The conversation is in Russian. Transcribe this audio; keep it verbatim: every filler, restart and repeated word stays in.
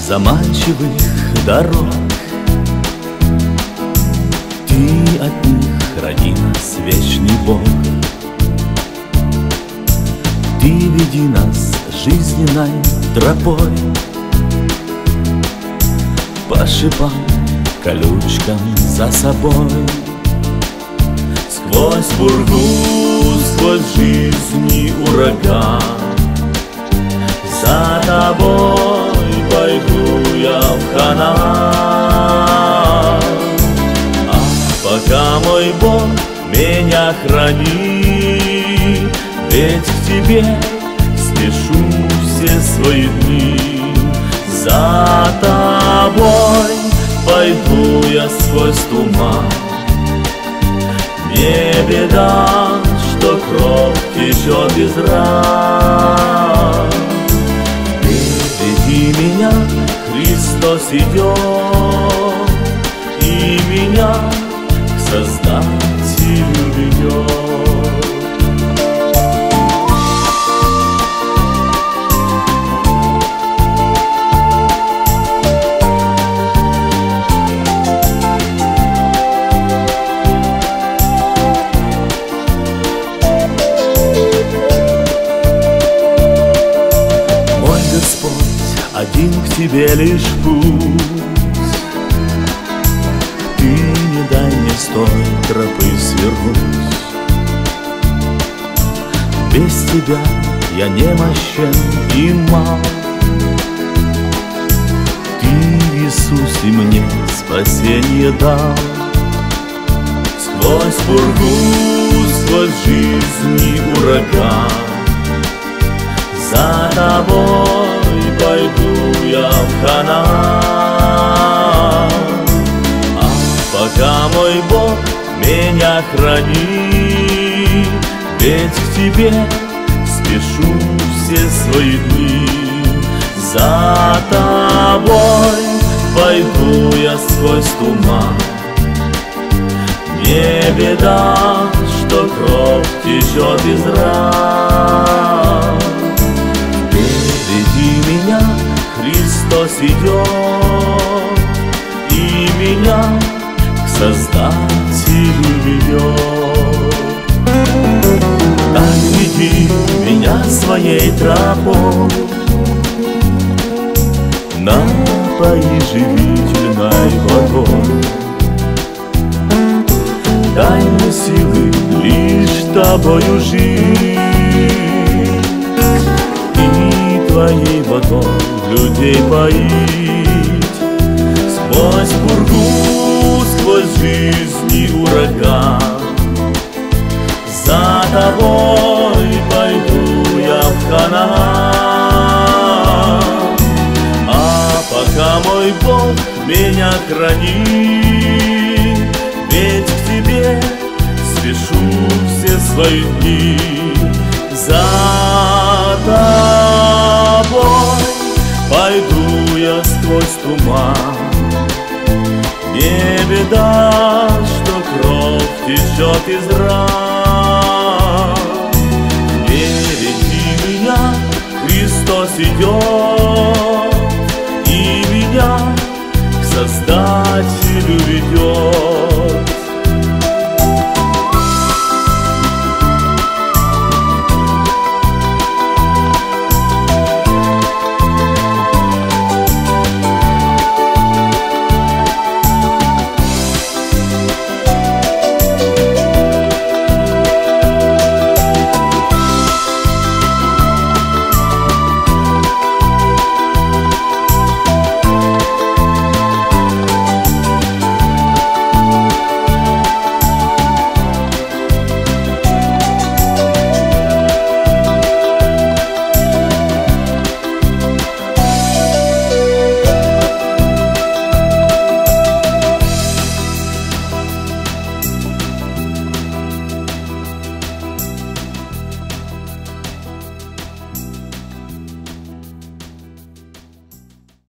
заманчивых дорог. Ты от них храни нас, вечный Бог. Ты веди нас жизненной тропой, по шипам, колючкам за собой. Сквозь пургу, сквозь жизни ураган, за тобой пойду я в Ханаан. А пока, мой Бог, меня храни, ведь к Тебе спешу все свои дни. За Тобой пойду я сквозь туман. Не беда, что кровь течет из ран. Впереди меня Христос идет, и меня к Создателю ведет. Один к Тебе лишь путь, Ты не дай мне с той тропы свернуть. Без Тебя я немощен и мал. Ты, Иисус, и мне спасение дал. Сквозь пургу, сквозь жизни ураган, за Тобой пойду я в Ханаан. А пока, мой Бог, меня храни, ведь к Тебе спешу все свои дни. За Тобой пойду я сквозь туман. Не беда, что кровь течет из ран. Впереди меня Христос идет, и меня к Создателю ведет. Так веди меня своей тропой, напои живительной водой. Дай мне силы лишь Тобою жить, и Твоей водой людей поить. Сквозь пургу, сквозь жизни ураган, за Тобой пойду я в Ханаан. А пока, мой Бог, меня храни, ведь к Тебе спешу все свои дни. За Тобой пойду я сквозь туман. Не беда, что кровь течет из ран. Впереди меня Христос идет,